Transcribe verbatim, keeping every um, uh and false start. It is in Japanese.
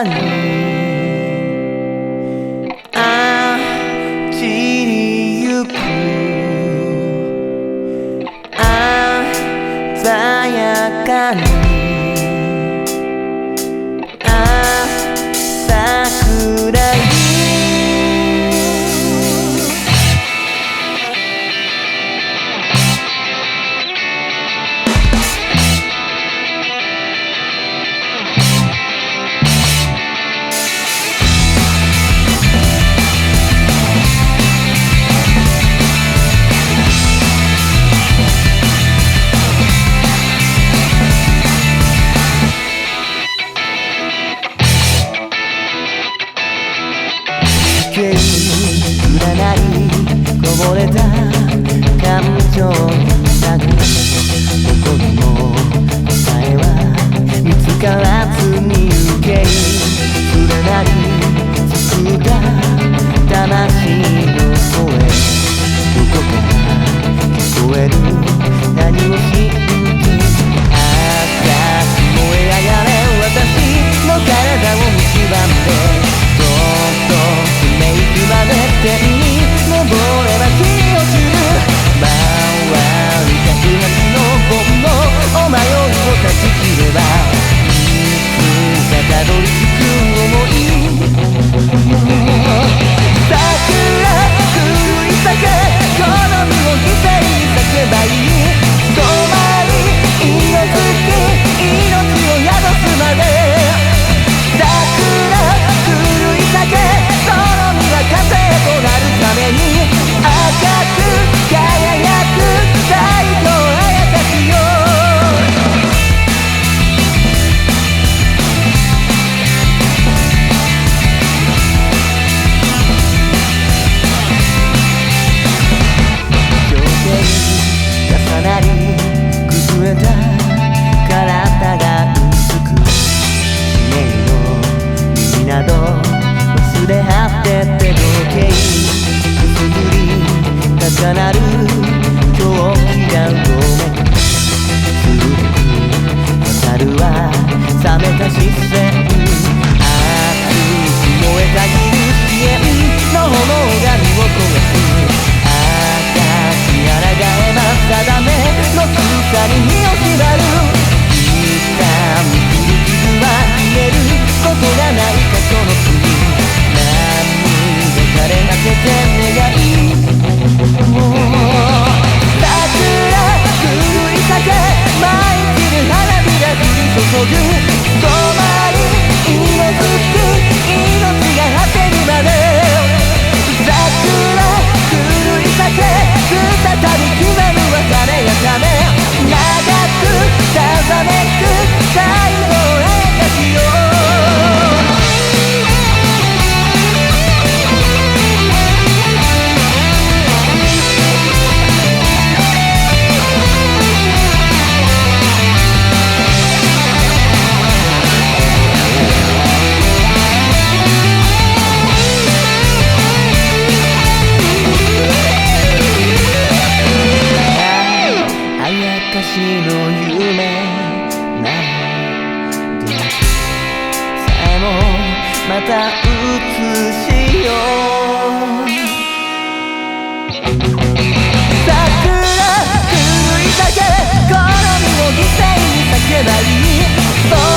かにあっちに行く鮮やかにあ桜に占いこぼれた感情になるどこにも答えは見つからずに受け入れない作った魂の声どこから聞こえる何を知って赤く燃え上がれ私の体を蝕んでそっとメイクまで天に昇れば日落ちる回りたくはちの盆のお迷いを断ち切ればいつかたどり着く想い桜古い酒好みを犠牲に叫ばいい止まり色づき命を宿すまで桜古い酒風となるために赤く輝く太陽あやかしよ条件重なり崩れた体が薄く地面の耳など忘れ果てて時計くすぶり重なる狂気がごめん鋭く刺さるは冷めた視線熱く燃えたぎる支援の炎が身を焦がす赤き抗えば定めの草に身を縛る一旦見る傷は癒えることがないかその罪枯れ果てて願い桜古い酒舞い散る花火が降り注ぐ止まり色づき命が果てるまで桜古い酒再び刻む別れやため長くさざめく最後あやかしよ昔の夢なのでさえもまた映しよう桜古い酒好みを犠牲に叫ばいい